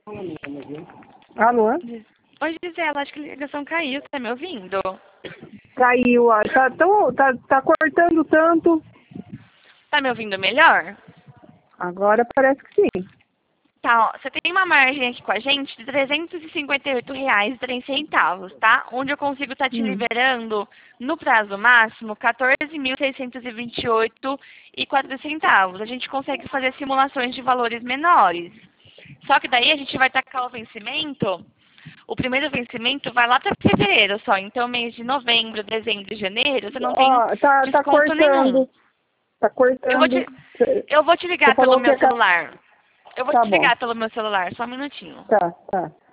Alô? Oi, Gisela, acho que a ligação caiu, tá me ouvindo? Caiu, ó. Tá cortando tanto. Tá me ouvindo melhor? Agora parece que sim. Tá, ó, você tem uma margem aqui com a gente de R$ 358,03, tá? Onde eu consigo estar te liberando, no prazo máximo, R$ 14.628,04. A gente consegue fazer simulações de valores menores. Só que daí a gente vai tacar o vencimento. O primeiro vencimento vai lá para fevereiro só. Então, mês de novembro, dezembro e janeiro, você não tem Ó, tá desconto nenhum. cortando. Tá cortando. Eu vou te Você ligar pelo falou que meu ia... celular. Eu vou Tá te bom. ligar pelo meu celular, só um minutinho. Tá, tá.